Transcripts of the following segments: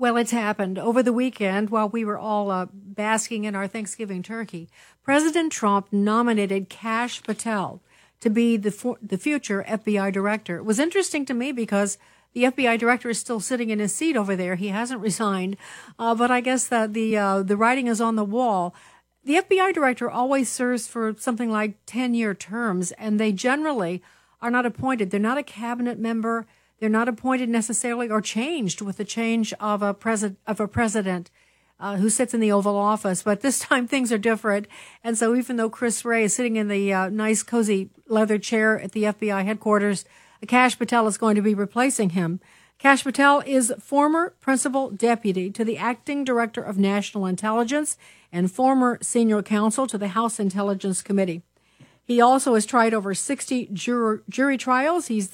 Well, it's happened. Over the weekend, while we were all basking in our Thanksgiving turkey, President Trump nominated Kash Patel to be the future FBI director. It was interesting to me because the FBI director is still sitting in his seat over there. He hasn't resigned, but I guess that the writing is on the wall. The FBI director always serves for something like 10-year terms, and they generally are not appointed. They're not a cabinet member. They're not appointed necessarily or changed with the change of a president who sits in the Oval Office. But this time things are different. And so even though Chris Wray is sitting in the nice, cozy leather chair at the FBI headquarters, Kash Patel is going to be replacing him. Kash Patel is former principal deputy to the acting director of national intelligence and former senior counsel to the House Intelligence Committee. He also has tried over 60 jury trials. He's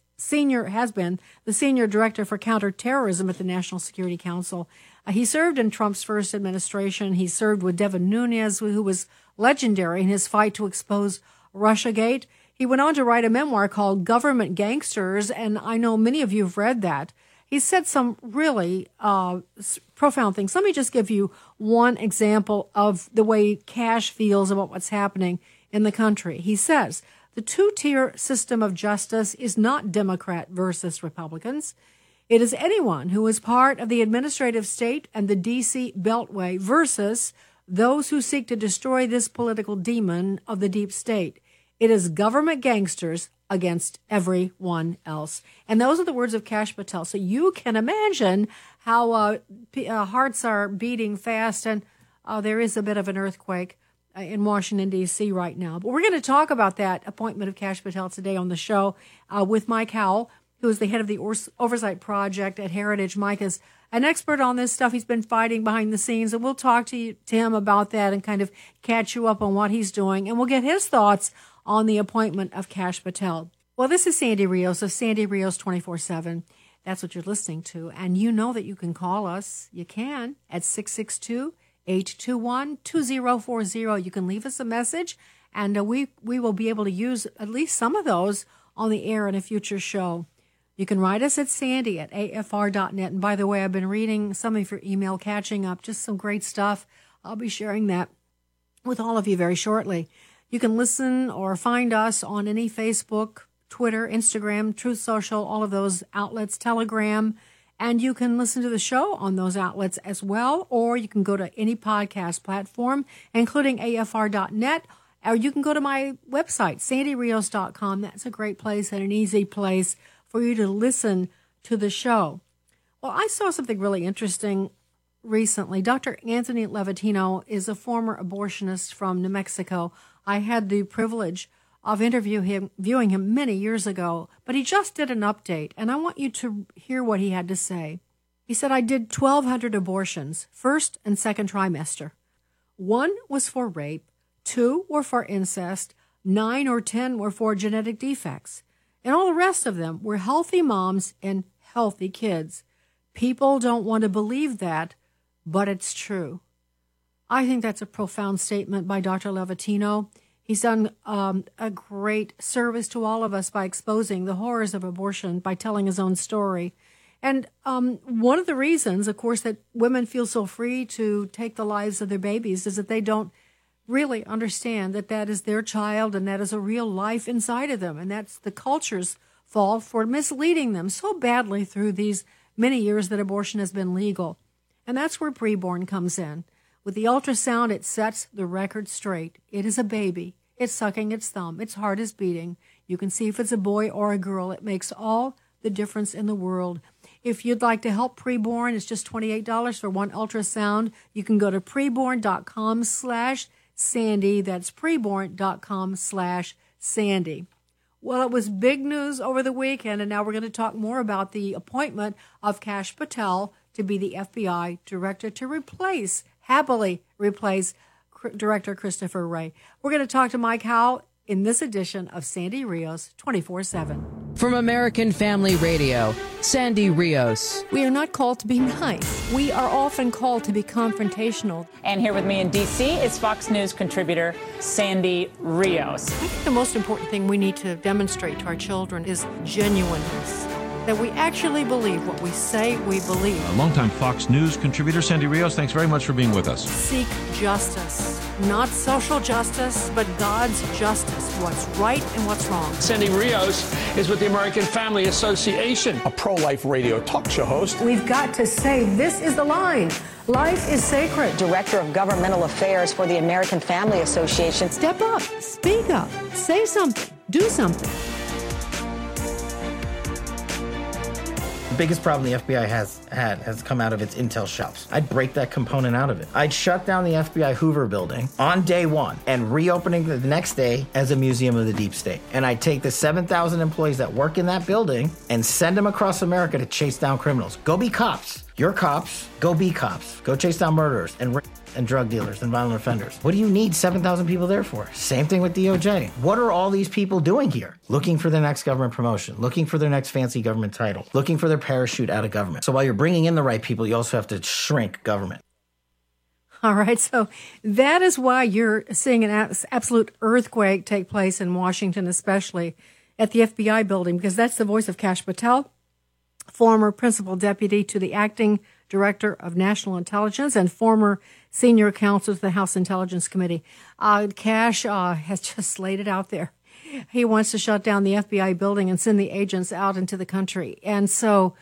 has been the senior director for counterterrorism at the National Security Council. He served in Trump's first administration. He served with Devin Nunes, who was legendary in his fight to expose Russiagate. He went on to write a memoir called Government Gangsters, and I know many of you have read that. He said some really profound things. Let me just give you one example of the way Kash feels about what's happening in the country. He says, the two-tier system of justice is not Democrat versus Republicans. It is anyone who is part of the administrative state and the D.C. Beltway versus those who seek to destroy this political demon of the deep state. It is government gangsters against everyone else. And those are the words of Kash Patel. So you can imagine how hearts are beating fast, and there is a bit of an earthquake in Washington, D.C. right now. But we're going to talk about that appointment of Kash Patel today on the show with Mike Howell, who is the head of the Oversight Project at Heritage. Mike is an expert on this stuff. He's been fighting behind the scenes, and we'll talk to him about that and kind of catch you up on what he's doing. And we'll get his thoughts on the appointment of Kash Patel. Well, this is Sandy Rios of Sandy Rios 24/7. That's what you're listening to. And you know that you can call us. You can at 662-821-2040. You can leave us a message, and we will be able to use at least some of those on the air in a future show. You can write us at sandy@afr.net. And by the way, I've been reading some of your email, catching up, just some great stuff. I'll be sharing that with all of you very shortly. You can listen or find us on any Facebook, Twitter, Instagram, Truth Social, all of those outlets, Telegram, and you can listen to the show on those outlets as well, or you can go to any podcast platform, including afr.net, or you can go to my website, sandyrios.com. That's a great place and an easy place for you to listen to the show. Well, I saw something really interesting recently. Dr. Anthony Levatino is a former abortionist from New Mexico. I had the privilege of viewing him many years ago, but he just did an update, and I want you to hear what he had to say. He said, I did 1,200 abortions, first and second trimester. 1 was for rape, 2 were for incest, 9 or 10 were for genetic defects, and all the rest of them were healthy moms and healthy kids. People don't want to believe that, but it's true. I think that's a profound statement by Dr. Levatino. He's done a great service to all of us by exposing the horrors of abortion, by telling his own story. And one of the reasons, of course, that women feel so free to take the lives of their babies is that they don't really understand that that is their child and that is a real life inside of them. And that's the culture's fault for misleading them so badly through these many years that abortion has been legal. And that's where preborn comes in. With the ultrasound, it sets the record straight. It is a baby. It's sucking its thumb. Its heart is beating. You can see if it's a boy or a girl. It makes all the difference in the world. If you'd like to help preborn, it's just $28 for one ultrasound. You can go to preborn.com/Sandy. That's preborn.com/Sandy. Well, it was big news over the weekend, and now we're going to talk more about the appointment of Kash Patel to be the FBI director to happily replace Director Christopher Wray. We're going to talk to Mike Howell in this edition of Sandy Rios 24/7. From American Family Radio, Sandy Rios. We are not called to be nice. We are often called to be confrontational. And here with me in D.C. is Fox News contributor Sandy Rios. I think the most important thing we need to demonstrate to our children is genuineness. that we actually believe what we say we believe. Longtime Fox News contributor Sandy Rios, thanks very much for being with us. Seek justice. Not social justice, but God's justice. What's right and what's wrong. Sandy Rios is with the American Family Association, a pro-life radio talk show host. We've got to say this is the line. Life is sacred. Director of Governmental Affairs for the American Family Association. Step up, speak up, say something, do something. The biggest problem the FBI has come out of its intel shops. I'd break that component out of it. I'd shut down the FBI Hoover building on day one and reopening the next day as a museum of the deep state. And I'd take the 7,000 employees that work in that building and send them across America to chase down criminals. Go be cops. You're cops. Go be cops. Go chase down murderers and drug dealers and violent offenders. What do you need 7,000 people there for? Same thing with DOJ. What are all these people doing here? Looking for their next government promotion, looking for their next fancy government title, looking for their parachute out of government. So while you're bringing in the right people, you also have to shrink government. All right, so that is why you're seeing an absolute earthquake take place in Washington, especially at the FBI building, because that's the voice of Kash Patel, former principal deputy to the acting director of national intelligence and former senior counsel to the House Intelligence Committee. Kash has just laid it out there. He wants to shut down the FBI building and send the agents out into the country. And so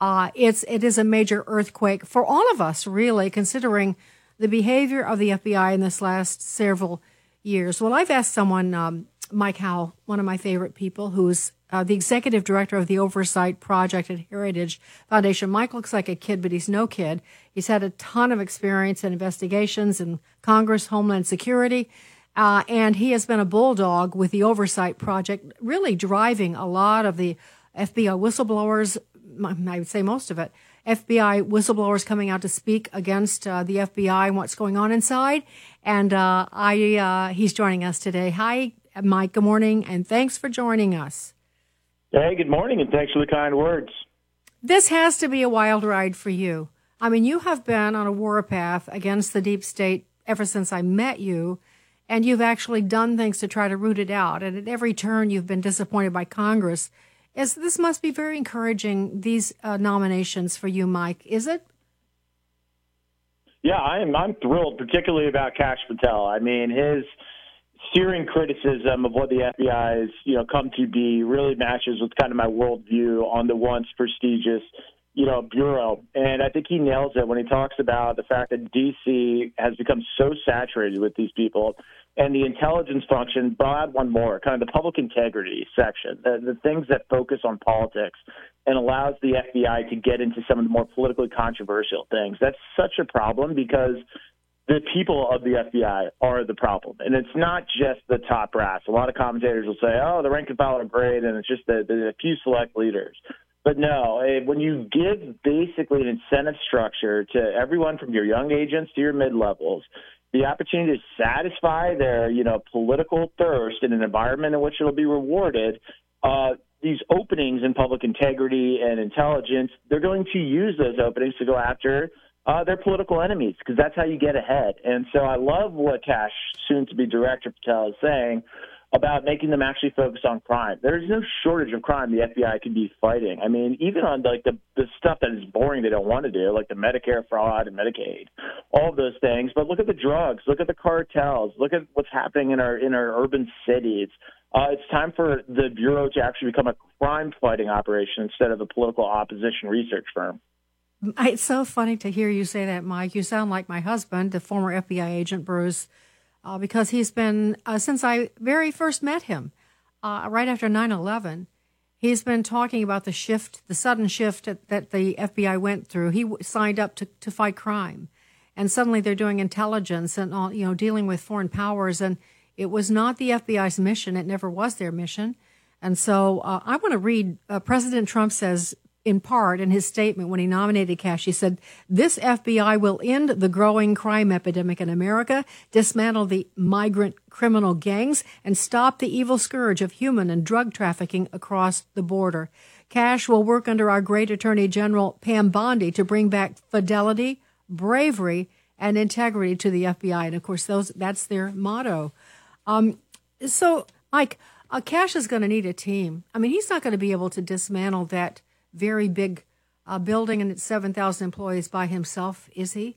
it is a major earthquake for all of us, really, considering the behavior of the FBI in this last several years. Well, I've asked someone, Mike Howell, one of my favorite people, who's the executive director of the Oversight Project at Heritage Foundation. Mike looks like a kid, but he's no kid. He's had a ton of experience in investigations in Congress, Homeland Security, and he has been a bulldog with the Oversight Project, really driving a lot of the FBI whistleblowers, I would say most of it, FBI whistleblowers coming out to speak against the FBI and what's going on inside. And he's joining us today. Hi, Mike. Good morning, and thanks for joining us. Hey, good morning, and thanks for the kind words. This has to be a wild ride for you. I mean, you have been on a warpath against the deep state ever since I met you, and you've actually done things to try to root it out. And at every turn, you've been disappointed by Congress. This must be very encouraging, these nominations for you, Mike. Is it? Yeah, I'm thrilled, particularly about Kash Patel. I mean, his searing criticism of what the FBI has, come to be really matches with kind of my worldview on the once prestigious, bureau. And I think he nails it when he talks about the fact that D.C. has become so saturated with these people. And the intelligence function, but I'll add one more, kind of the public integrity section, the things that focus on politics and allows the FBI to get into some of the more politically controversial things. That's such a problem because the people of the FBI are the problem. And it's not just the top brass. A lot of commentators will say, the rank and file are great, and it's just the few select leaders. But no, when you give basically an incentive structure to everyone from your young agents to your mid-levels, the opportunity to satisfy their, political thirst in an environment in which it'll be rewarded, these openings in public integrity and intelligence, they're going to use those openings to go after their political enemies, because that's how you get ahead. And so I love what Kash, soon-to-be Director Patel, is saying about making them actually focus on crime. There's no shortage of crime the FBI can be fighting. I mean, even on the stuff that is boring they don't want to do, like the Medicare fraud and Medicaid, all of those things. But look at the drugs, look at the cartels, look at what's happening in our urban cities. It's time for the Bureau to actually become a crime-fighting operation instead of a political opposition research firm. It's so funny to hear you say that, Mike. You sound like my husband, the former FBI agent, Bruce, because he's been, since I very first met him, right after 9/11, he's been talking about the sudden shift that the FBI went through. He signed up to fight crime, and suddenly they're doing intelligence and all, dealing with foreign powers, and it was not the FBI's mission. It never was their mission. And so I want to read, President Trump says, in part, in his statement when he nominated Kash, he said, "This FBI will end the growing crime epidemic in America, dismantle the migrant criminal gangs, and stop the evil scourge of human and drug trafficking across the border. Kash will work under our great Attorney General, Pam Bondi, to bring back fidelity, bravery, and integrity to the FBI." And, of course, that's their motto. So, Mike, Kash is going to need a team. I mean, he's not going to be able to dismantle that very big building and it's 7,000 employees by himself, is he?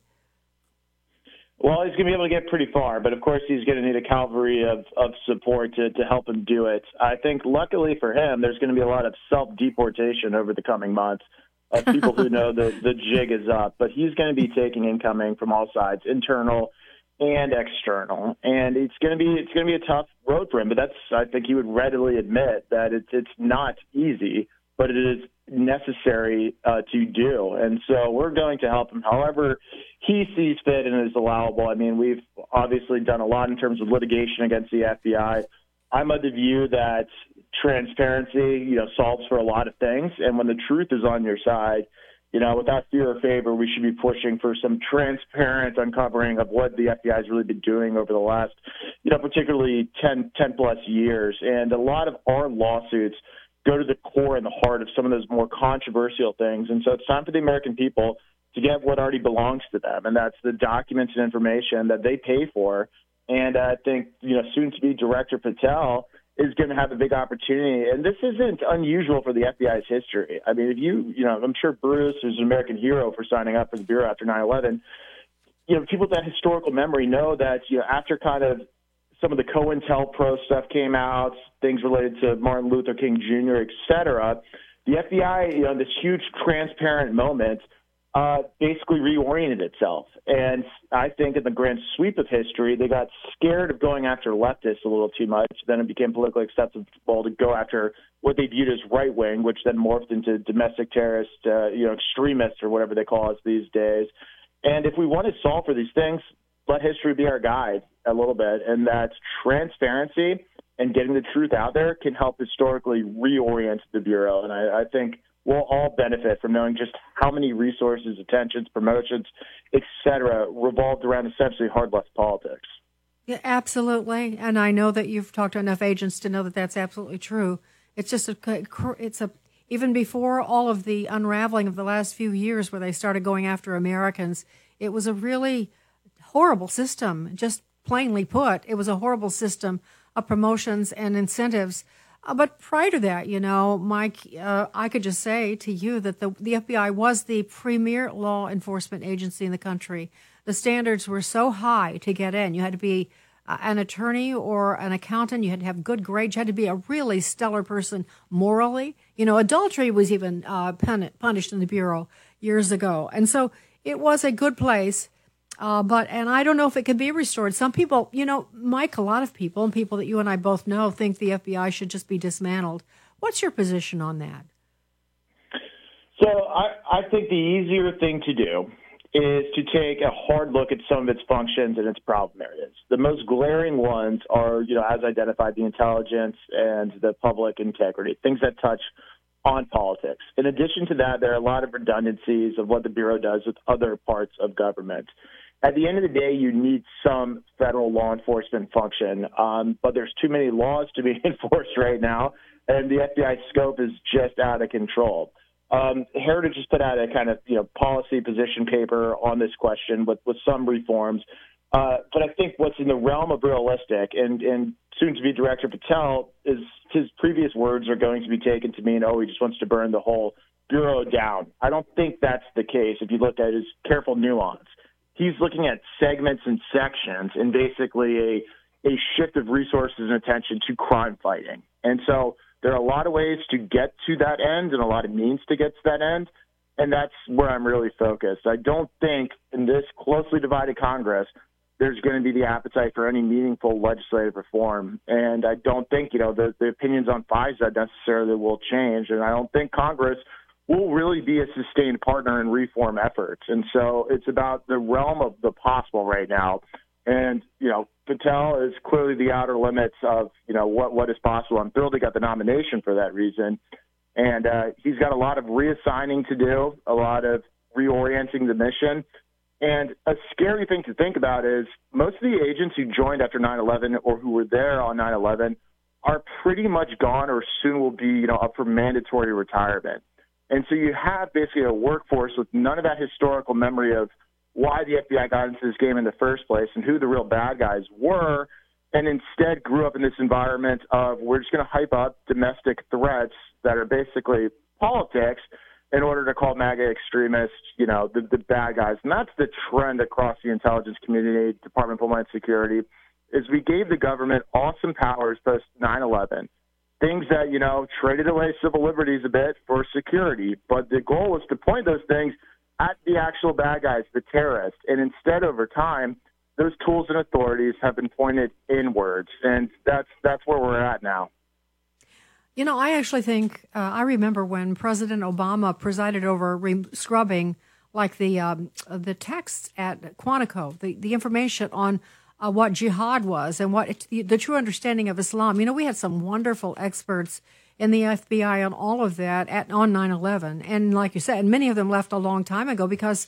Well, he's going to be able to get pretty far, but of course he's going to need a cavalry of support to help him do it. I think luckily for him, there's going to be a lot of self-deportation over the coming months of people who know the jig is up. But he's going to be taking incoming from all sides, internal and external, and it's going to be a tough road for him. But I think he would readily admit that it's not easy, but it is necessary to do. And so we're going to help him however he sees fit and is allowable. I mean, we've obviously done a lot in terms of litigation against the FBI. I'm of the view that transparency, solves for a lot of things. And when the truth is on your side, without fear or favor, we should be pushing for some transparent uncovering of what the FBI has really been doing over the last, particularly 10 plus years. And a lot of our lawsuits go to the core and the heart of some of those more controversial things. And so it's time for the American people to get what already belongs to them, and that's the documents and information that they pay for. And I think, soon-to-be Director Patel is going to have a big opportunity. And this isn't unusual for the FBI's history. I mean, if I'm sure Bruce is an American hero for signing up for the Bureau after 9/11. People with that historical memory know that, after kind of some of the COINTELPRO stuff came out, things related to Martin Luther King Jr., et cetera, the FBI, in this huge transparent moment, basically reoriented itself. And I think in the grand sweep of history, they got scared of going after leftists a little too much. Then it became politically acceptable to go after what they viewed as right wing, which then morphed into domestic terrorist, extremists or whatever they call us these days. And if we want to solve for these things, let history be our guide a little bit. And that transparency and getting the truth out there can help historically reorient the Bureau. And I think we'll all benefit from knowing just how many resources, attentions, promotions, et cetera, revolved around essentially hard left politics. Yeah, absolutely. And I know that you've talked to enough agents to know that that's absolutely true. It's just even before all of the unraveling of the last few years where they started going after Americans, it was a really horrible system. Just plainly put, it was a horrible system of promotions and incentives. But prior to that, Mike, I could just say to you that the FBI was the premier law enforcement agency in the country. The standards were so high to get in. You had to be an attorney or an accountant. You had to have good grades. You had to be a really stellar person morally. Adultery was even punished in the Bureau years ago. And so it was a good place. And I don't know if it can be restored. Some people, Mike, a lot of people and people that you and I both know think the FBI should just be dismantled. What's your position on that? So I think the easier thing to do is to take a hard look at some of its functions and its problem areas. The most glaring ones are, as identified, the intelligence and the public integrity, things that touch on politics. In addition to that, there are a lot of redundancies of what the Bureau does with other parts of government. At the end of the day, you need some federal law enforcement function, but there's too many laws to be enforced right now, and the FBI scope is just out of control. Heritage just put out a kind of policy position paper on this question with some reforms, but I think what's in the realm of realistic, and soon-to-be Director Patel, is his previous words are going to be taken to mean, he just wants to burn the whole Bureau down. I don't think that's the case if you look at his careful nuance. He's looking at segments and sections and basically a shift of resources and attention to crime fighting. And so there are a lot of ways to get to that end and a lot of means to get to that end, and that's where I'm really focused. I don't think in this closely divided Congress there's going to be the appetite for any meaningful legislative reform, and I don't think, the opinions on FISA necessarily will change, and I don't think Congress will really be a sustained partner in reform efforts. And so it's about the realm of the possible right now. And, Patel is clearly the outer limits of, what is possible. I'm thrilled he got the nomination for that reason. And he's got a lot of reassigning to do, a lot of reorienting the mission. And a scary thing to think about is most of the agents who joined after 9/11 or who were there on 9/11 are pretty much gone or soon will be, up for mandatory retirement. And so you have basically a workforce with none of that historical memory of why the FBI got into this game in the first place and who the real bad guys were, and instead grew up in this environment of we're just going to hype up domestic threats that are basically politics in order to call MAGA extremists, the bad guys. And that's the trend across the intelligence community, Department of Homeland Security, is we gave the government awesome powers post 9/11, things that, traded away civil liberties a bit for security. But the goal was to point those things at the actual bad guys, the terrorists. And instead, over time, those tools and authorities have been pointed inwards. And that's where we're at now. I actually think I remember when President Obama presided over scrubbing like the texts at Quantico, the information on what jihad was and what the true understanding of Islam. We had some wonderful experts in the FBI on all of that on 9/11. And like you said, and many of them left a long time ago because,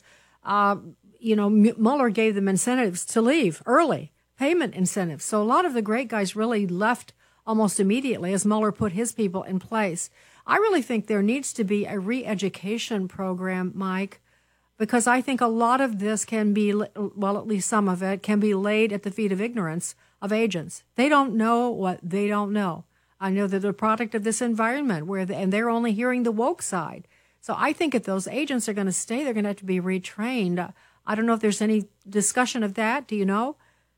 Mueller gave them incentives to leave early, payment incentives. So a lot of the great guys really left almost immediately as Mueller put his people in place. I really think there needs to be a re-education program, Mike, because I think a lot of this can be, well, at least some of it, can be laid at the feet of ignorance of agents. They don't know what they don't know. I know they're the product of this environment and they're only hearing the woke side. So I think if those agents are going to stay, they're going to have to be retrained. I don't know if there's any discussion of that. Do you know?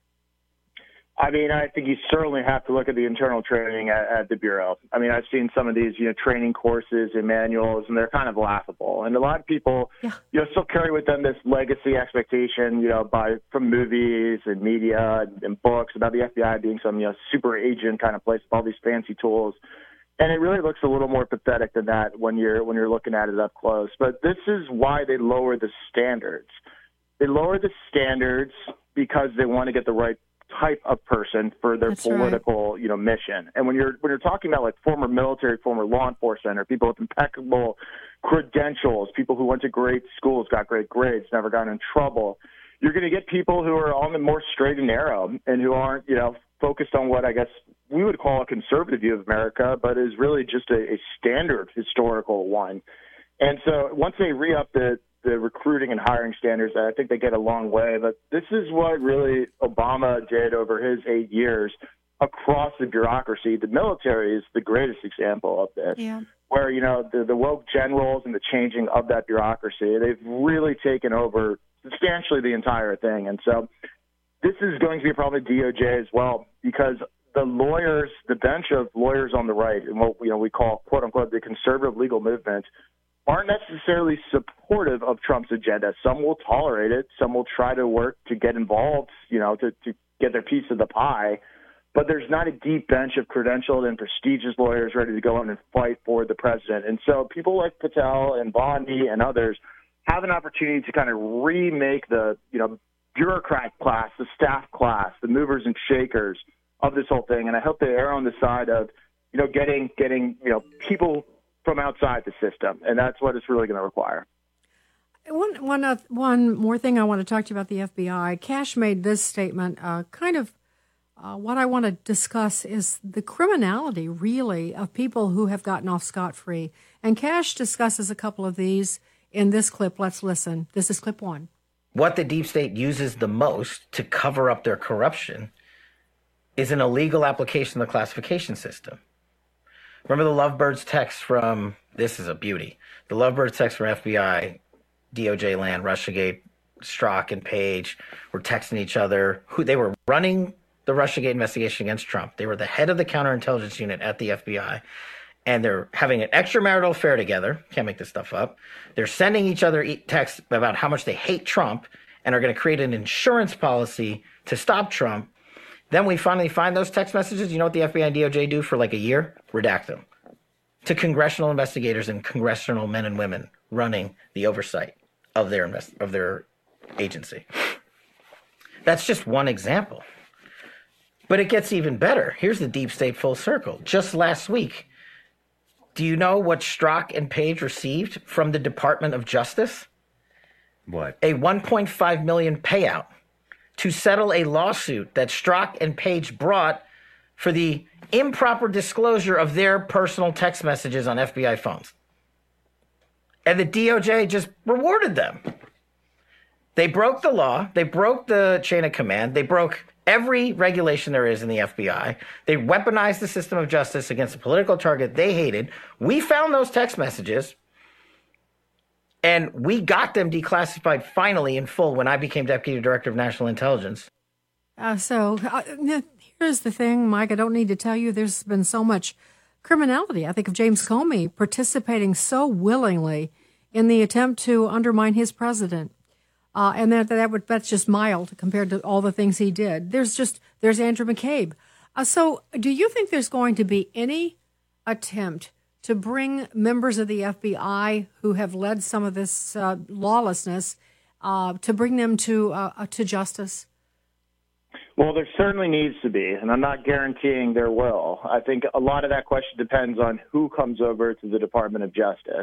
I think you certainly have to look at the internal training at the Bureau. I've seen some of these, training courses and manuals, and they're kind of laughable. And a lot of people, still carry with them this legacy expectation, from movies and media and books about the FBI being some, super agent kind of place with all these fancy tools. And it really looks a little more pathetic than that when you're looking at it up close. But this is why they lower the standards. They lower the standards because they want to get the right type of person for their political, mission. And when you're talking about like former military, former law enforcement, or people with impeccable credentials, people who went to great schools, got great grades, never got in trouble, you're going to get people who are on the more straight and narrow and who aren't, focused on what I guess we would call a conservative view of America, but is really just a standard historical one. And so once they re-up the recruiting and hiring standards, I think they get a long way. But this is what really Obama did over his 8 years across the bureaucracy. The military is the greatest example of this, where, the woke generals and the changing of that bureaucracy, they've really taken over substantially the entire thing. And so this is going to be a problem at DOJ as well, because the lawyers, the bench of lawyers on the right, and what we call, quote unquote, the conservative legal movement, aren't necessarily supportive of Trump's agenda. Some will tolerate it. Some will try to work to get involved, to get their piece of the pie. But there's not a deep bench of credentialed and prestigious lawyers ready to go in and fight for the president. And so people like Patel and Bondi and others have an opportunity to kind of remake the, bureaucrat class, the staff class, the movers and shakers of this whole thing. And I hope they err on the side of, getting people from outside the system, and that's what it's really going to require. One more thing I want to talk to you about the FBI. Kash made this statement. What I want to discuss is the criminality, really, of people who have gotten off scot-free. And Kash discusses a couple of these in this clip. Let's listen. This is clip 1. What the deep state uses the most to cover up their corruption is an illegal application of the classification system. Remember the Lovebirds text from, this is a beauty, the Lovebirds text from FBI, DOJ land, Russiagate, Strzok and Page were texting each other. They were running the Russiagate investigation against Trump. They were the head of the counterintelligence unit at the FBI, and they're having an extramarital affair together. Can't make this stuff up. They're sending each other texts about how much they hate Trump and are going to create an insurance policy to stop Trump. Then we finally find those text messages. You know what the FBI and DOJ do for like a year? Redact them to congressional investigators and congressional men and women running the oversight of their agency. That's just one example. But it gets even better. Here's the deep state full circle. Just last week, do you know what Strzok and Page received from the Department of Justice? What? A $1.5 million payout to settle a lawsuit that Strzok and Page brought for the improper disclosure of their personal text messages on FBI phones. And the DOJ just rewarded them. They broke the law. They broke the chain of command. They broke every regulation there is in the FBI. They weaponized the system of justice against a political target they hated. We found those text messages, and we got them declassified finally in full when I became Deputy Director of National Intelligence. Here's the thing, Mike. I don't need to tell you there's been so much criminality. I think of James Comey participating so willingly in the attempt to undermine his president. And that's just mild compared to all the things he did. There's Andrew McCabe. So do you think there's going to be any attempt to bring members of the FBI who have led some of this lawlessness, to bring them to justice? Well, there certainly needs to be, and I'm not guaranteeing there will. I think a lot of that question depends on who comes over to the Department of Justice.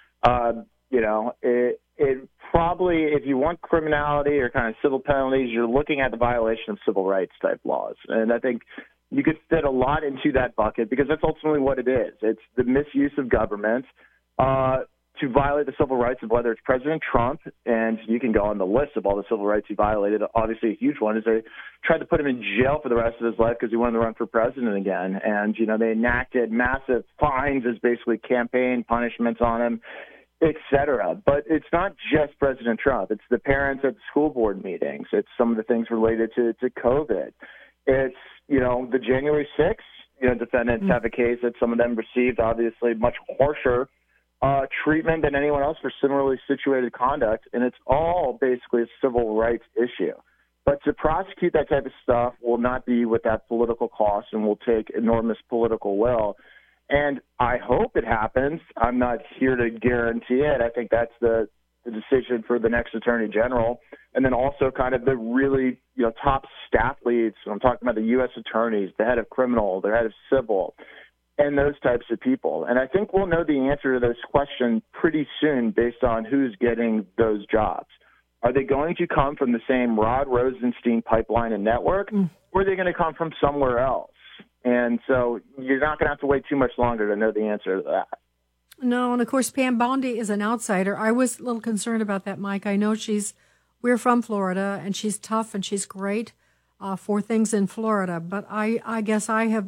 It probably, if you want criminality or kind of civil penalties, you're looking at the violation of civil rights type laws. And I think you could fit a lot into that bucket because that's ultimately what it is. It's the misuse of government to violate the civil rights of whether it's President Trump, and you can go on the list of all the civil rights he violated. Obviously, a huge one is they tried to put him in jail for the rest of his life because he wanted to run for president again. And, they enacted massive fines as basically campaign punishments on him, et cetera. But it's not just President Trump. It's the parents at the school board meetings. It's some of the things related to COVID. It's, the January 6th, defendants have a case that some of them received, obviously, much harsher treatment than anyone else for similarly situated conduct. And it's all basically a civil rights issue. But to prosecute that type of stuff will not be without political cost and will take enormous political will. And I hope it happens. I'm not here to guarantee it. I think that's the decision for the next attorney general. And then also kind of the really, top staff leads. So I'm talking about the U.S. attorneys, the head of criminal, the head of civil, and those types of people. And I think we'll know the answer to this question pretty soon based on who's getting those jobs. Are they going to come from the same Rod Rosenstein pipeline and network, or are they going to come from somewhere else? And so you're not going to have to wait too much longer to know the answer to that. No, and of course, Pam Bondi is an outsider. I was a little concerned about that, Mike. I know we're from Florida, and she's tough and she's great for things in Florida. But I guess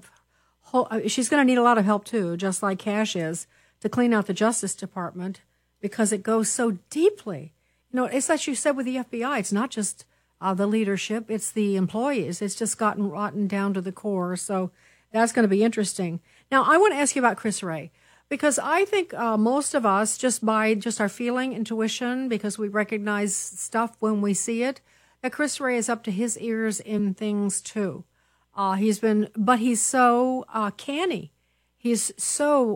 she's going to need a lot of help too, just like Cash is, to clean out the Justice Department because it goes so deeply. It's like you said with the FBI. It's not just the leadership; it's the employees. It's just gotten rotten down to the core. So that's going to be interesting. Now, I want to ask you about Chris Wray. Because I think most of us, just by our feeling, intuition, because we recognize stuff when we see it, that Chris Wray is up to his ears in things too. But he's so canny. He's so,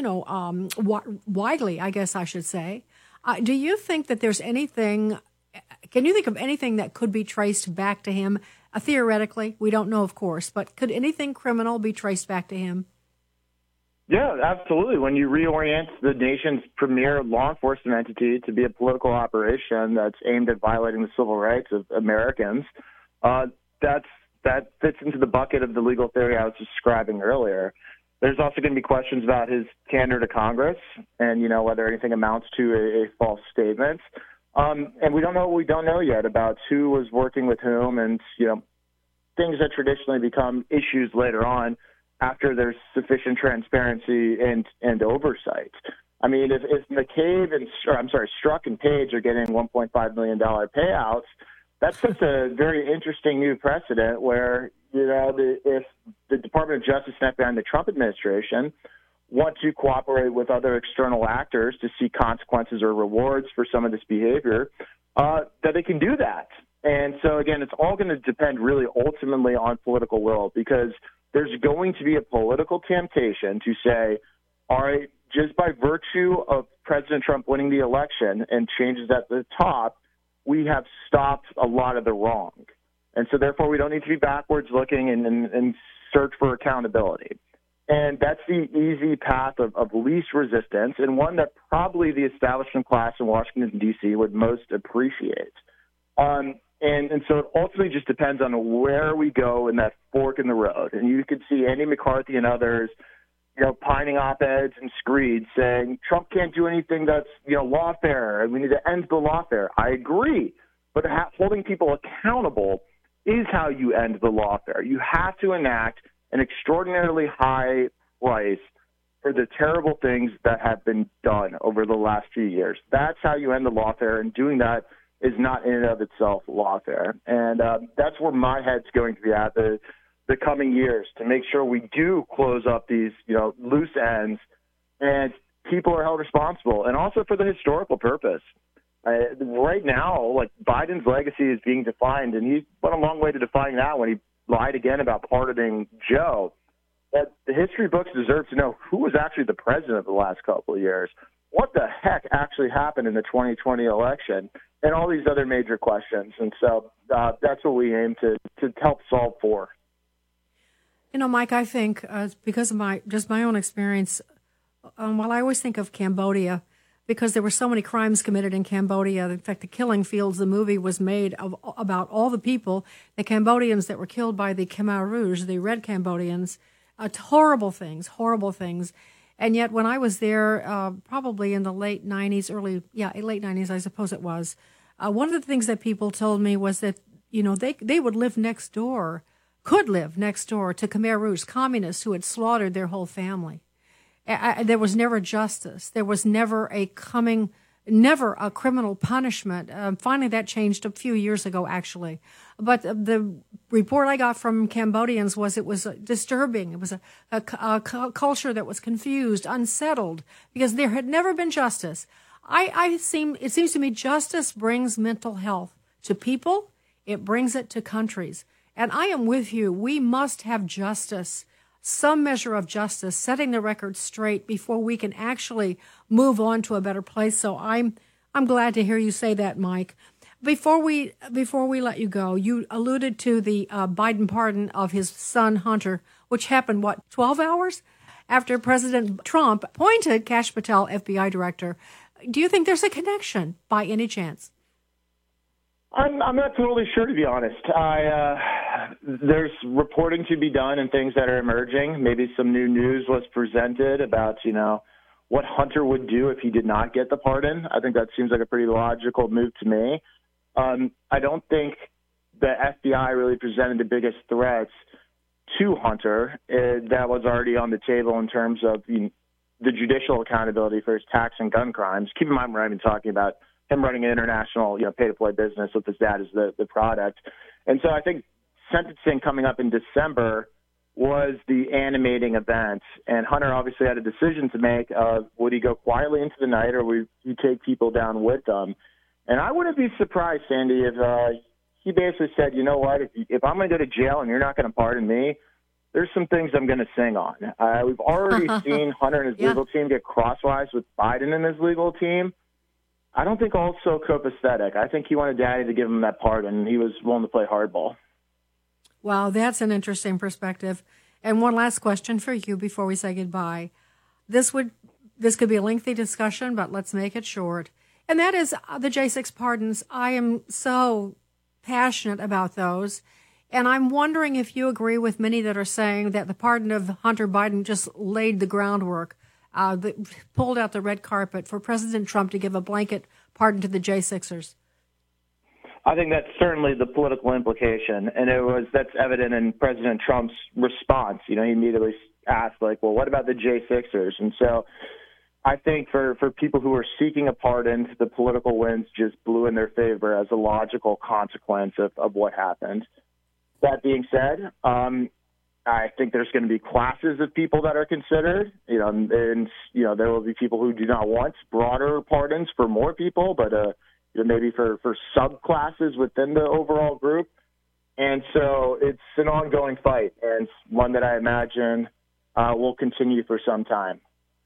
widely, I guess I should say. Do you think that there's anything? Can you think of anything that could be traced back to him? Theoretically, we don't know, of course, but could anything criminal be traced back to him? Yeah, absolutely. When you reorient the nation's premier law enforcement entity to be a political operation that's aimed at violating the civil rights of Americans, that fits into the bucket of the legal theory I was describing earlier. There's also going to be questions about his candor to Congress and, whether anything amounts to a false statement. And we don't know what we don't know yet about who was working with whom and, things that traditionally become issues later on after there's sufficient transparency and oversight. I mean, if McCabe Strzok and Page are getting $1.5 million payouts, that sets a very interesting new precedent where, if the Department of Justice and FBI and the Trump administration want to cooperate with other external actors to see consequences or rewards for some of this behavior, that they can do that. And so, again, it's all going to depend really ultimately on political will because there's going to be a political temptation to say, all right, just by virtue of President Trump winning the election and changes at the top, we have stopped a lot of the wrong. And so, therefore, we don't need to be backwards looking and search for accountability. And that's the easy path of least resistance and one that probably the establishment class in Washington, D.C. would most appreciate. And so it ultimately just depends on where we go in that fork in the road. And you could see Andy McCarthy and others, pining op-eds and screeds saying Trump can't do anything that's, lawfare and we need to end the lawfare. I agree. but holding people accountable is how you end the lawfare. You have to enact an extraordinarily high price for the terrible things that have been done over the last few years. That's how you end the lawfare, and doing that is not in and of itself lawfare. And that's where my head's going to be at the coming years, to make sure we do close up these loose ends and people are held responsible, and also for the historical purpose. Right now, like, Biden's legacy is being defined, and he went a long way to define that when he lied again about pardoning Joe. But the history books deserve to know who was actually the president of the last couple of years, what the heck actually happened in the 2020 election, and all these other major questions. And so that's what we aim to help solve for. Mike, I think because of my own experience, while I always think of Cambodia, because there were so many crimes committed in Cambodia. In fact, The Killing Fields, the movie, was made about all the people, the Cambodians that were killed by the Khmer Rouge, the Red Cambodians. Horrible things. And yet when I was there, probably in the late 90s, late 90s, I suppose it was, one of the things that people told me was that, they would could live next door to Khmer Rouge, communists who had slaughtered their whole family. There was never justice. There was never a criminal punishment. Finally, that changed a few years ago, actually. But the report I got from Cambodians was it was disturbing. It was a culture that was confused, unsettled, because there had never been justice. It seems to me justice brings mental health to people. It brings it to countries. And I am with you. We must have justice. Some measure of justice, setting the record straight before we can actually move on to a better place. So I'm glad to hear you say that, Mike. Before we let you go, you alluded to the Biden pardon of his son Hunter, which happened 12 hours after President Trump appointed Kash Patel FBI director. Do you think there's a connection by any chance? I'm not totally sure, to be honest. There's reporting to be done and things that are emerging. Maybe some new news was presented about, what Hunter would do if he did not get the pardon. I think that seems like a pretty logical move to me. I don't think the FBI really presented the biggest threats to Hunter that was already on the table in terms of the judicial accountability for his tax and gun crimes. Keep in mind, we're not even talking about him running an international, pay-to-play business with his dad as the product. And so I think sentencing coming up in December was the animating event. And Hunter obviously had a decision to make of would he go quietly into the night or would he take people down with them? And I wouldn't be surprised, Sandy, if he basically said, you know what, if I'm going to go to jail and you're not going to pardon me, there's some things I'm going to sing on. We've already seen Hunter and his legal team get crosswise with Biden and his legal team. I don't think also copacetic. I think he wanted Daddy to give him that pardon, and he was willing to play hardball. Wow, that's an interesting perspective. And one last question for you before we say goodbye. This could be a lengthy discussion, but let's make it short. And that is the J6 pardons. I am so passionate about those. And I'm wondering if you agree with many that are saying that the pardon of Hunter Biden just laid the groundwork, pulled out the red carpet for President Trump to give a blanket pardon to the J6ers. I think that's certainly the political implication, and that's evident in President Trump's response. He immediately asked, well, what about the J6ers? And so I think for people who are seeking a pardon, the political winds just blew in their favor as a logical consequence of what happened. That being said, I think there's going to be classes of people that are considered, and there will be people who do not want broader pardons for more people, but maybe for subclasses within the overall group. And so it's an ongoing fight, and one that I imagine will continue for some time.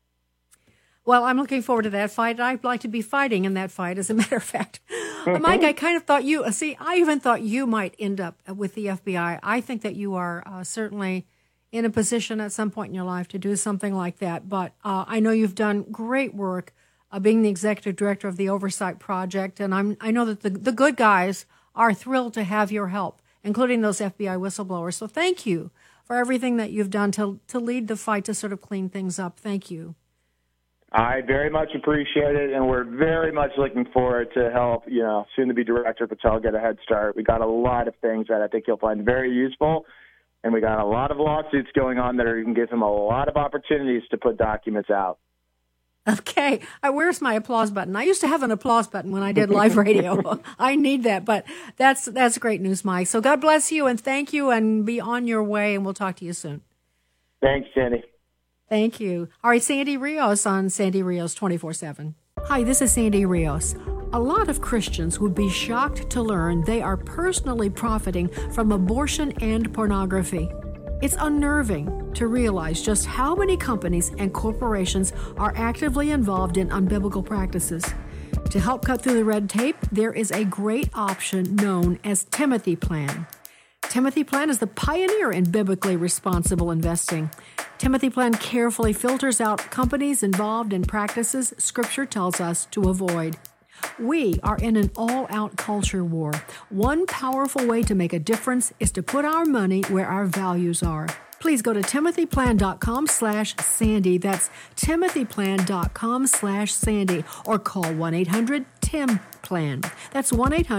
Well, I'm looking forward to that fight. I'd like to be fighting in that fight, as a matter of fact. Mike, I kind of thought I even thought you might end up with the FBI. I think that you are certainly in a position at some point in your life to do something like that. But I know you've done great work being the executive director of the Oversight Project. And I know that the good guys are thrilled to have your help, including those FBI whistleblowers. So thank you for everything that you've done to lead the fight to sort of clean things up. Thank you. I very much appreciate it, and we're very much looking forward to help, soon-to-be Director Patel get a head start. We got a lot of things that I think you'll find very useful, and we got a lot of lawsuits going on that are going to give him a lot of opportunities to put documents out. Okay. Where's my applause button? I used to have an applause button when I did live radio. I need that, but that's great news, Mike. So God bless you, and thank you, and be on your way, and we'll talk to you soon. Thanks, Sandy. Thank you. All right, Sandy Rios on Sandy Rios 24/7. Hi, this is Sandy Rios. A lot of Christians would be shocked to learn they are personally profiting from abortion and pornography. It's unnerving to realize just how many companies and corporations are actively involved in unbiblical practices. To help cut through the red tape, there is a great option known as Timothy Plan. Timothy Plan is the pioneer in biblically responsible investing. Timothy Plan carefully filters out companies involved in practices Scripture tells us to avoid. We are in an all-out culture war. One powerful way to make a difference is to put our money where our values are. Please go to timothyplan.com/Sandy. That's timothyplan.com/Sandy, or call 1-800-TIM-PLAN. That's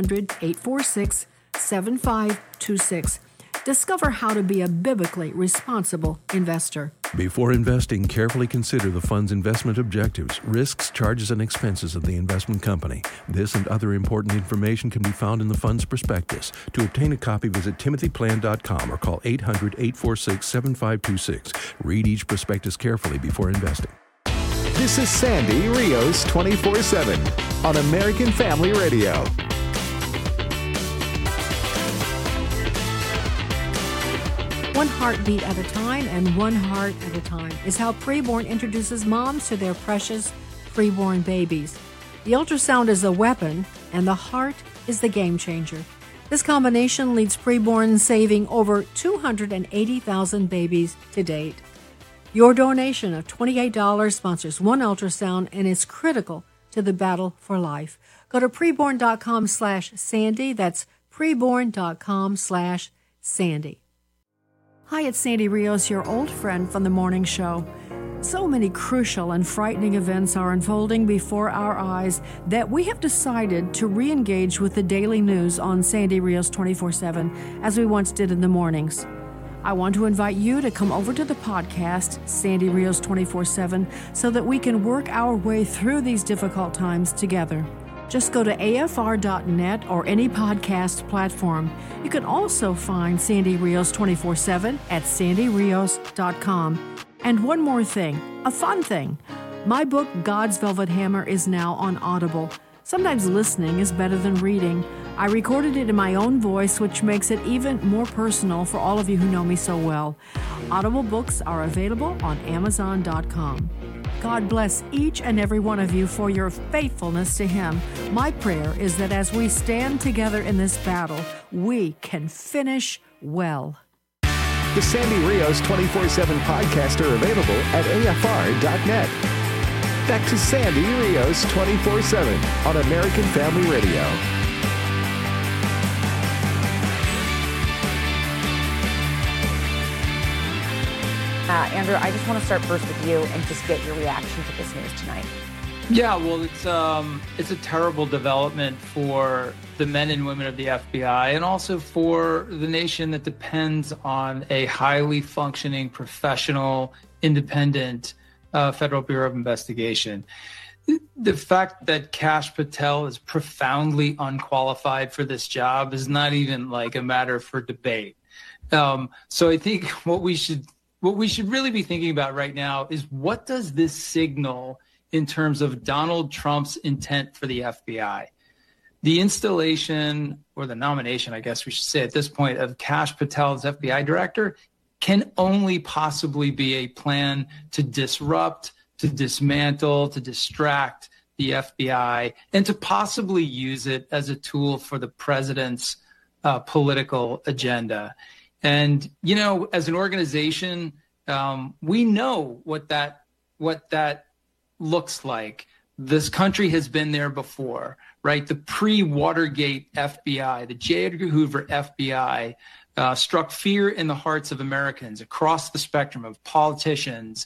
1-800-846-7526. Discover how to be a biblically responsible investor. Before investing, carefully consider the fund's investment objectives, risks, charges, and expenses of the investment company. This and other important information can be found in the fund's prospectus. To obtain a copy, visit timothyplan.com or call 800-846-7526. Read each prospectus carefully before investing. This is Sandy Rios 24/7 on American Family Radio. One heartbeat at a time and one heart at a time is how Preborn introduces moms to their precious preborn babies. The ultrasound is a weapon, and the heart is the game changer. This combination leads Preborn saving over 280,000 babies to date. Your donation of $28 sponsors one ultrasound and is critical to the battle for life. Go to preborn.com/Sandy. That's preborn.com/Sandy. Hi, it's Sandy Rios, your old friend from the morning show. So many crucial and frightening events are unfolding before our eyes that we have decided to re-engage with the daily news on Sandy Rios 24/7 as we once did in the mornings. I want to invite you to come over to the podcast, Sandy Rios 24/7, so that we can work our way through these difficult times together. Just go to afr.net or any podcast platform. You can also find Sandy Rios 24/7 at sandyrios.com. And one more thing, a fun thing. My book, God's Velvet Hammer, is now on Audible. Sometimes listening is better than reading. I recorded it in my own voice, which makes it even more personal for all of you who know me so well. Audible books are available on Amazon.com. God bless each and every one of you for your faithfulness to Him. My prayer is that as we stand together in this battle, we can finish well. The Sandy Rios 24/7 podcasts are available at afr.net. Back to Sandy Rios 24/7 on American Family Radio. Andrew, I just want to start first with you and just get your reaction to this news tonight. Yeah, well, it's a terrible development for the men and women of the FBI and also for the nation that depends on a highly functioning, professional, independent Federal Bureau of Investigation. The fact that Kash Patel is profoundly unqualified for this job is not even like a matter for debate. So I think what we should really be thinking about right now is, what does this signal in terms of Donald Trump's intent for the FBI? The installation, or the nomination, I guess we should say at this point, of Kash Patel as FBI director can only possibly be a plan to disrupt, to dismantle, to distract the FBI, and to possibly use it as a tool for the president's political agenda. And, you know, as an organization, we know what that looks like. This country has been there before, right? The pre-Watergate FBI, the J. Edgar Hoover FBI, struck fear in the hearts of Americans across the spectrum of politicians,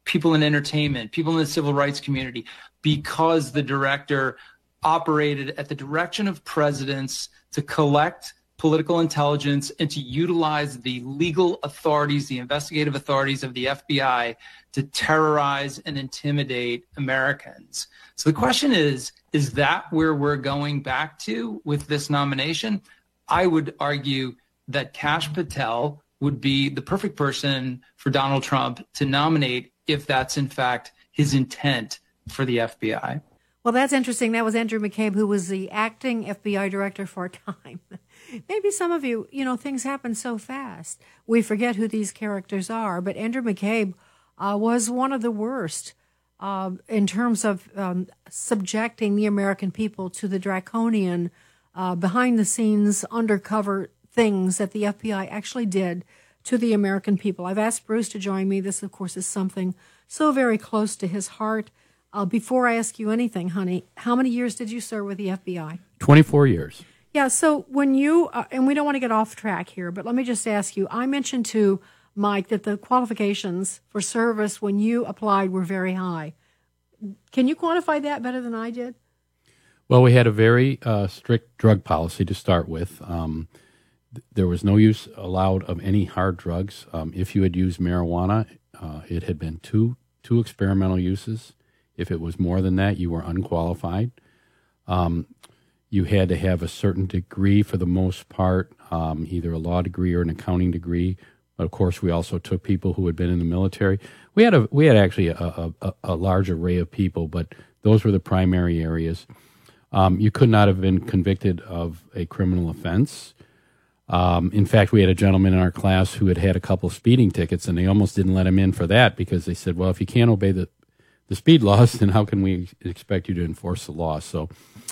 people in entertainment, people in the civil rights community, because the director operated at the direction of presidents to collect political intelligence and to utilize the legal authorities, the investigative authorities of the FBI to terrorize and intimidate Americans. So the question is that where we're going back to with this nomination? I would argue that Kash Patel would be the perfect person for Donald Trump to nominate if that's in fact his intent for the FBI. Well, that's interesting. That was Andrew McCabe, who was the acting FBI director for a time. Maybe some of you, things happen so fast. We forget who these characters are. But Andrew McCabe was one of the worst in terms of subjecting the American people to the draconian, behind-the-scenes, undercover things that the FBI actually did to the American people. I've asked Bruce to join me. This, of course, is something so very close to his heart. Before I ask you anything, honey, how many years did you serve with the FBI? 24 years. Yeah, so when you, and we don't want to get off track here, but let me just ask you, I mentioned to Mike that the qualifications for service when you applied were very high. Can you quantify that better than I did? Well, we had a very strict drug policy to start with. There was no use allowed of any hard drugs. If you had used marijuana, it had been two experimental uses. If it was more than that, you were unqualified. You had to have a certain degree for the most part, either a law degree or an accounting degree. But of course, we also took people who had been in the military. We had actually a large array of people, but those were the primary areas. You could not have been convicted of a criminal offense. In fact, we had a gentleman in our class who had a couple speeding tickets, and they almost didn't let him in for that because they said, well, if you can't obey the speed laws, then how can we expect you to enforce the law? So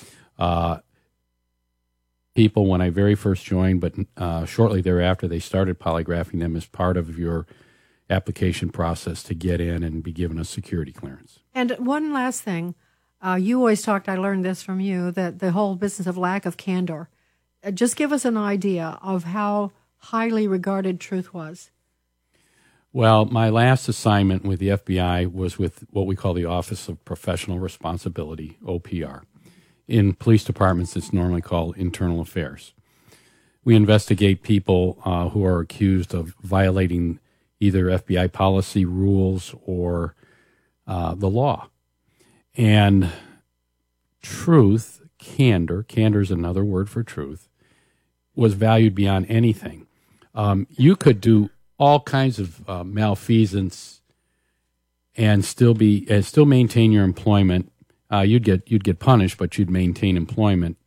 people, when I very first joined, but shortly thereafter, they started polygraphing them as part of your application process to get in and be given a security clearance. And one last thing. You always talked, I learned this from you, that the whole business of lack of candor. Just give us an idea of how highly regarded truth was. Well, my last assignment with the FBI was with what we call the Office of Professional Responsibility, OPR. In police departments, it's normally called Internal Affairs. We investigate people who are accused of violating either FBI policy, rules, or the law. And truth, candor is another word for truth, was valued beyond anything. You could do all kinds of malfeasance and still maintain your employment. You'd get punished, but you'd maintain employment,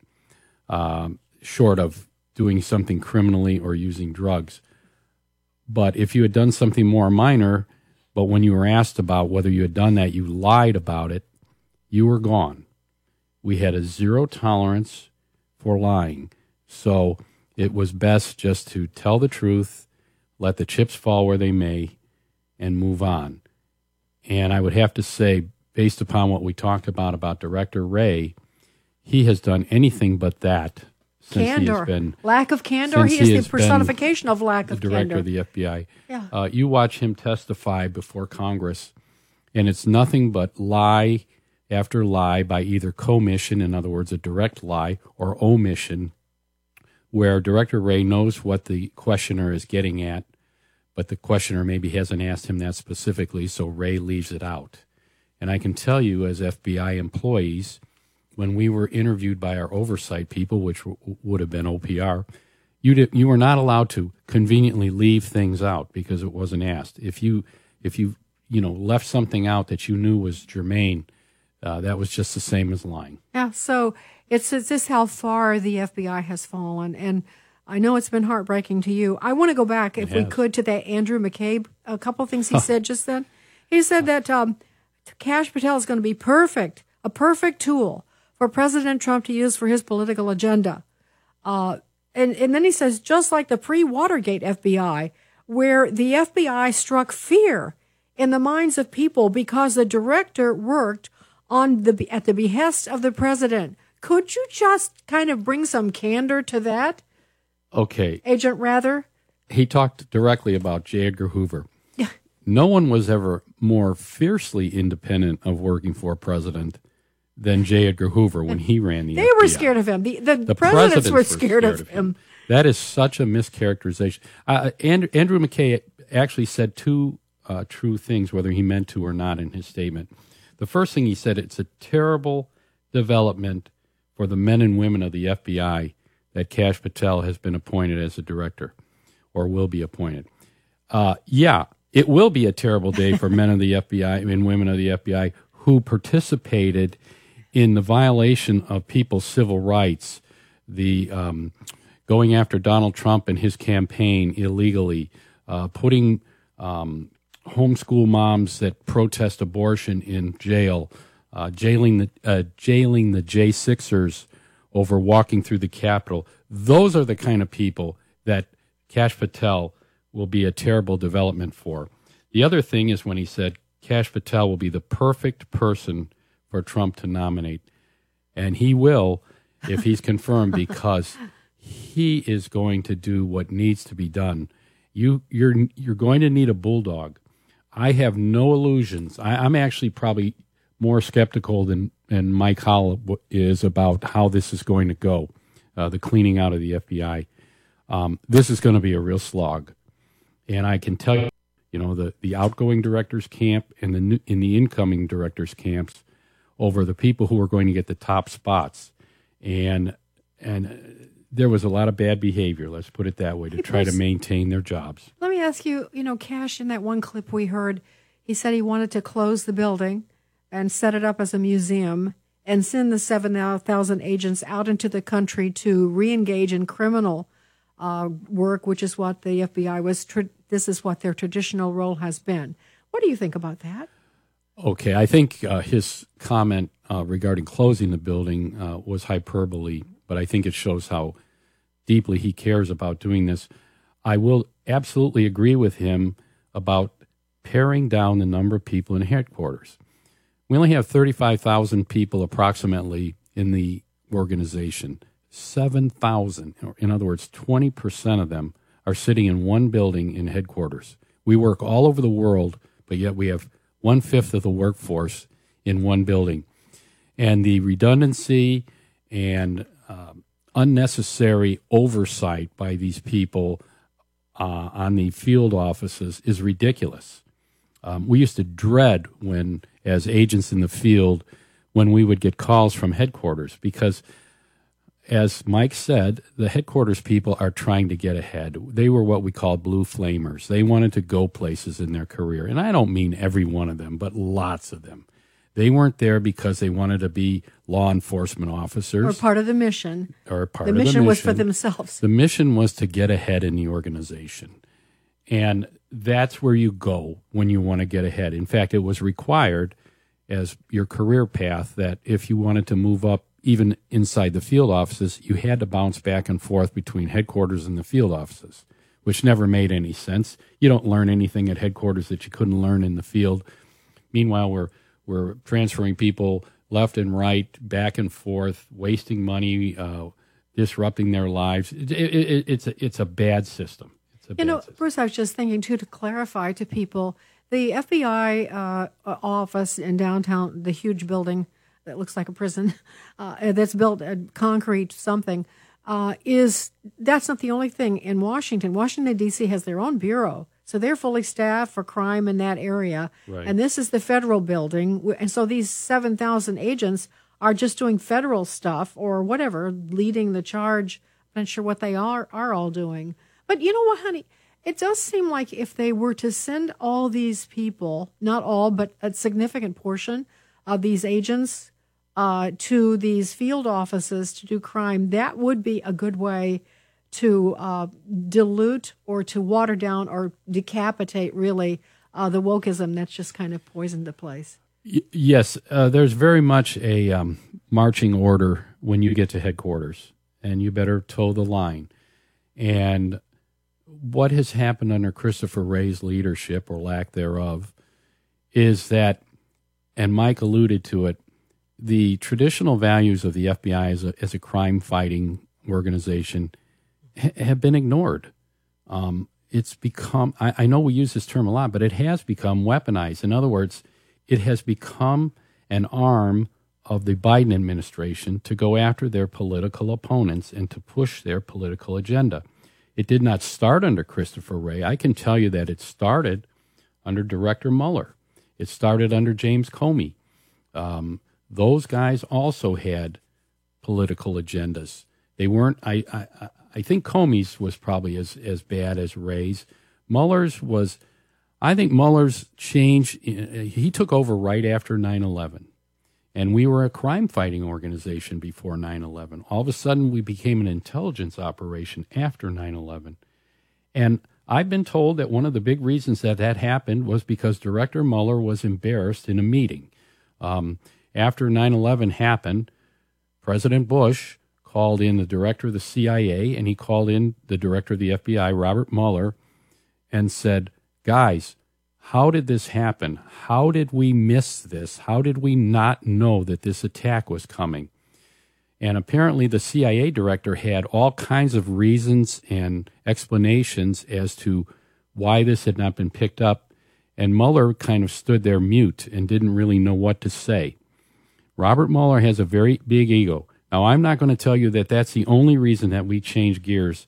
short of doing something criminally or using drugs. But if you had done something more minor, but when you were asked about whether you had done that, you lied about it, you were gone. We had a zero tolerance for lying. So it was best just to tell the truth, let the chips fall where they may, and move on. And I would have to say, based upon what we talked about Director Wray, he has done anything but that since candor. He has been... Lack of candor? He is the personification of lack of candor. The director of the FBI. Yeah. You watch him testify before Congress, and it's nothing but lie after lie by either commission, in other words, a direct lie, or omission, where Director Wray knows what the questioner is getting at, but the questioner maybe hasn't asked him that specifically, so Wray leaves it out. And I can tell you, as FBI employees, when we were interviewed by our oversight people, which would have been OPR, you were not allowed to conveniently leave things out because it wasn't asked. If you left something out that you knew was germane, that was just the same as lying. Yeah, so it's just how far the FBI has fallen, and I know it's been heartbreaking to you. I want to go back, if we could, to that Andrew McCabe. A couple of things he said just then. He said that Kash Patel is going to be a perfect tool for President Trump to use for his political agenda. And then he says, just like the pre-Watergate FBI, where the FBI struck fear in the minds of people because the director worked at the behest of the president. Could you just kind of bring some candor to that? Okay. Agent Rather? He talked directly about J. Edgar Hoover. No one was ever more fiercely independent of working for a president than J. Edgar Hoover when he ran the FBI. They were scared of him. The presidents were scared of him. That is such a mischaracterization. Andrew McKay actually said two true things, whether he meant to or not, in his statement. The first thing he said, it's a terrible development for the men and women of the FBI that Kash Patel has been appointed as a director or will be appointed. Yeah, it will be a terrible day for men of the FBI and women of the FBI who participated in the violation of people's civil rights, the going after Donald Trump and his campaign illegally, putting homeschool moms that protest abortion in jail, jailing the J6ers over walking through the Capitol. Those are the kind of people that Kash Patel will be a terrible development for. The other thing is when he said Kash Patel will be the perfect person for Trump to nominate. And he will, if he's confirmed, because he is going to do what needs to be done. You're going to need a bulldog. I have no illusions. I'm actually probably more skeptical than Mike Hall is about how this is going to go, the cleaning out of the FBI. This is going to be a real slog. And I can tell you, the outgoing director's camp and in the incoming director's camps over the people who are going to get the top spots. And there was a lot of bad behavior, let's put it that way, to try to maintain their jobs. Let me ask you, Kash, in that one clip we heard, he said he wanted to close the building and set it up as a museum and send the 7,000 agents out into the country to re-engage in criminal work, which is what the FBI was. This is what their traditional role has been. What do you think about that? Okay, I think his comment regarding closing the building was hyperbole, but I think it shows how deeply he cares about doing this. I will absolutely agree with him about paring down the number of people in headquarters. We only have 35,000 people approximately in the organization. 7,000, in other words, 20% of them are sitting in one building in headquarters. We work all over the world, but yet we have 1/5 of the workforce in one building. And the redundancy and unnecessary oversight by these people on the field offices is ridiculous. We used to dread when, as agents in the field, when we would get calls from headquarters because, as Mike said, the headquarters people are trying to get ahead. They were what we call blue flamers. They wanted to go places in their career. And I don't mean every one of them, but lots of them. They weren't there because they wanted to be law enforcement officers. Or part of the mission. The mission was for themselves. The mission was to get ahead in the organization. And that's where you go when you want to get ahead. In fact, it was required as your career path that if you wanted to move up even inside the field offices, you had to bounce back and forth between headquarters and the field offices, which never made any sense. You don't learn anything at headquarters that you couldn't learn in the field. Meanwhile, we're transferring people left and right, back and forth, wasting money, disrupting their lives. It's a bad system. Bruce, I was just thinking, too, to clarify to people, the FBI office in downtown, the huge building that looks like a prison, that's built concrete something, that's not the only thing in Washington. Washington, D.C. has their own bureau, so they're fully staffed for crime in that area. Right. And this is the federal building, and so these 7,000 agents are just doing federal stuff or whatever, leading the charge. I'm not sure what they are all doing. But you know what, honey? It does seem like if they were to send all these people, not all, but a significant portion of these agents to these field offices to do crime, that would be a good way to dilute or to water down or decapitate, really, the wokeism that's just kind of poisoned the place. Yes, there's very much a marching order when you get to headquarters, and you better toe the line. And what has happened under Christopher Wray's leadership, or lack thereof, is that, and Mike alluded to it, the traditional values of the FBI as a crime-fighting organization have been ignored. it's become, I know we use this term a lot, but it has become weaponized. In other words, it has become an arm of the Biden administration to go after their political opponents and to push their political agenda. It did not start under Christopher Wray. I can tell you that it started under Director Mueller. It started under James Comey. Those guys also had political agendas. They weren't, I think Comey's was probably as bad as Wray's. Mueller's was, I think Mueller's change, he took over right after 9/11. And we were a crime-fighting organization before 9/11. All of a sudden, we became an intelligence operation after 9/11. And I've been told that one of the big reasons that happened was because Director Mueller was embarrassed in a meeting. After 9/11 happened, President Bush called in the director of the CIA, and he called in the director of the FBI, Robert Mueller, and said, guys, how did this happen? How did we miss this? How did we not know that this attack was coming? And apparently the CIA director had all kinds of reasons and explanations as to why this had not been picked up. And Mueller kind of stood there mute and didn't really know what to say. Robert Mueller has a very big ego. Now, I'm not going to tell you that that's the only reason that we shifted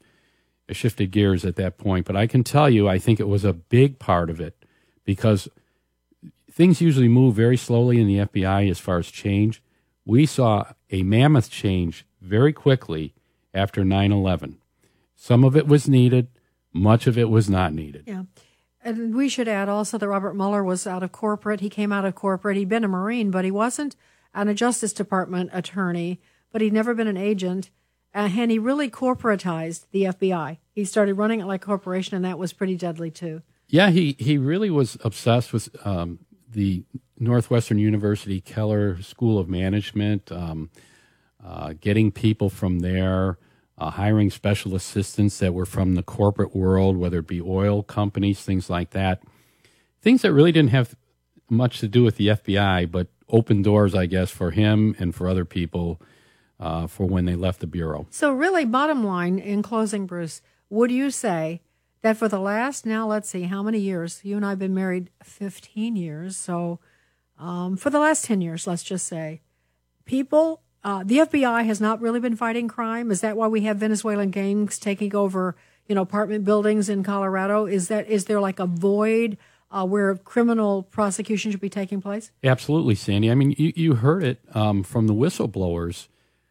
gears at that point. But I can tell you, I think it was a big part of it, because things usually move very slowly in the FBI as far as change. We saw a mammoth change very quickly after 9/11. Some of it was needed. Much of it was not needed. Yeah. And we should add also that Robert Mueller was out of corporate. He came out of corporate. He'd been a Marine, but he wasn't a Justice Department attorney, but he'd never been an agent. And he really corporatized the FBI. He started running it like a corporation, and that was pretty deadly, too. Yeah, he really was obsessed with the Northwestern University Keller School of Management, getting people from there, hiring special assistants that were from the corporate world, whether it be oil companies, things like that. Things that really didn't have much to do with the FBI, but opened doors, I guess, for him and for other people for when they left the Bureau. So really, bottom line, in closing, Bruce, would you say that for the last, now let's see, how many years? You and I have been married 15 years. So for the last 10 years, let's just say, people, the FBI has not really been fighting crime. Is that why we have Venezuelan gangs taking over, apartment buildings in Colorado? Is there like a void where criminal prosecution should be taking place? Absolutely, Sandy. I mean, you heard it from the whistleblowers,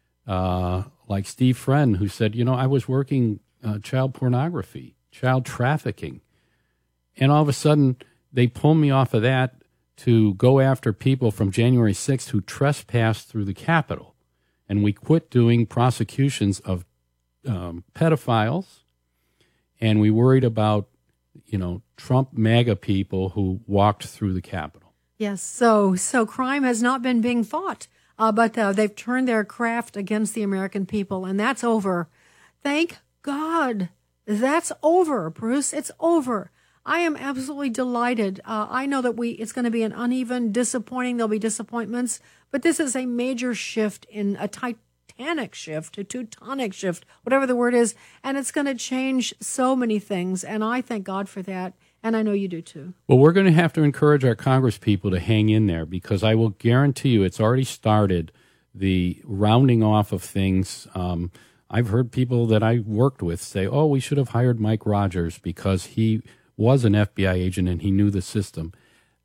like Steve Friend, who said, I was working child pornography, child trafficking. And all of a sudden, they pull me off of that to go after people from January 6th who trespassed through the Capitol. And we quit doing prosecutions of pedophiles, and we worried about, Trump MAGA people who walked through the Capitol. Yes, so crime has not been being fought, but they've turned their craft against the American people, and that's over. Thank God. That's over, Bruce. It's over. I am absolutely delighted. I know that it's going to be an uneven, disappointing. There'll be disappointments, but this is a major shift, in a titanic shift, a Teutonic shift, whatever the word is, and it's going to change so many things, and I thank God for that, and I know you do too. Well, we're going to have to encourage our Congress people to hang in there, because I will guarantee you it's already started, the rounding off of things. I've heard people that I worked with say, we should have hired Mike Rogers because he was an FBI agent and he knew the system.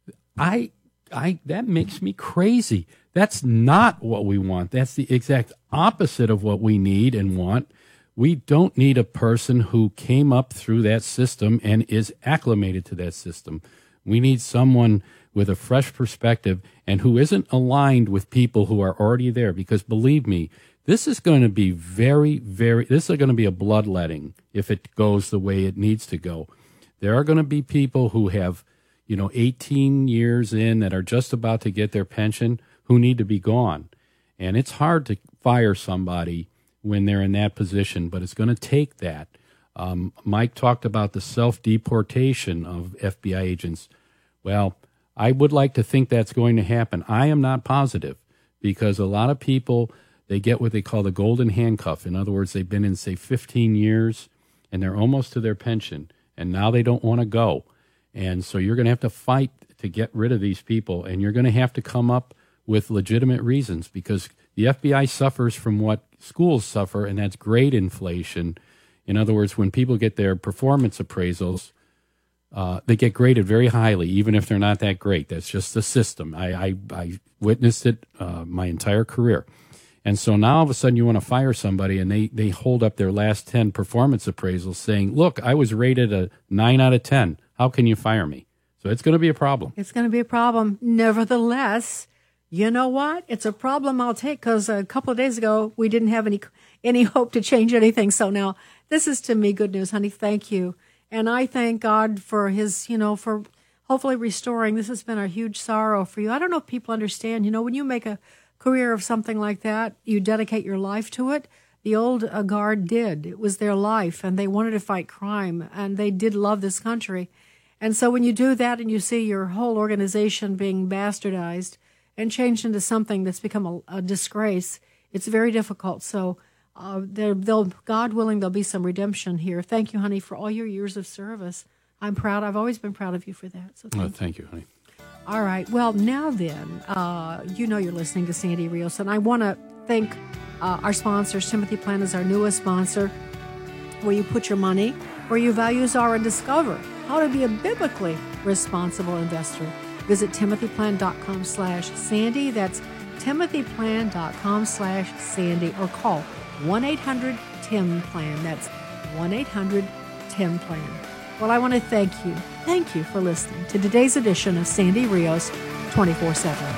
That makes me crazy. That's not what we want. That's the exact opposite of what we need and want. We don't need a person who came up through that system and is acclimated to that system. We need someone with a fresh perspective and who isn't aligned with people who are already there, because believe me, this is going to be this is going to be a bloodletting if it goes the way it needs to go. There are going to be people who have, 18 years in that are just about to get their pension who need to be gone. And it's hard to fire somebody when they're in that position, but it's going to take that. Mike talked about the self-deportation of FBI agents. Well, I would like to think that's going to happen. I am not positive, because a lot of people, they get what they call the golden handcuff. In other words, they've been in, say, 15 years, and they're almost to their pension. and now they don't want to go. And so you're going to have to fight to get rid of these people, and you're going to have to come up with legitimate reasons, because the FBI suffers from what schools suffer, and that's grade inflation. In other words, when people get their performance appraisals, they get graded very highly, even if they're not that great. That's just the system. I witnessed it my entire career. And so now all of a sudden you want to fire somebody, and they hold up their last 10 performance appraisals saying, look, I was rated a 9 out of 10. How can you fire me? So it's going to be a problem. It's going to be a problem. Nevertheless, you know what? It's a problem I'll take, because a couple of days ago we didn't have any hope to change anything. So now this is, to me, good news, honey. Thank you. And I thank God for his, for hopefully restoring. This has been a huge sorrow for you. I don't know if people understand, when you make a career of something like that, you dedicate your life to it. The old guard did. It was their life, and they wanted to fight crime, and they did love this country. And so when you do that and you see your whole organization being bastardized and changed into something that's become a disgrace, it's very difficult. So God willing, there'll be some redemption here. Thank you, honey, for all your years of service. I'm proud. I've always been proud of you for that. So thank you, honey. All right. Well, now then, you're listening to Sandy Rios, and I want to thank our sponsors. Timothy Plan is our newest sponsor, where you put your money where your values are and discover how to be a biblically responsible investor. Visit timothyplan.com/Sandy. That's timothyplan.com/Sandy, or call 1-800-TIM-PLAN. That's 1-800-TIM-PLAN. Well, I want to thank you for listening to today's edition of Sandy Rios 24/7.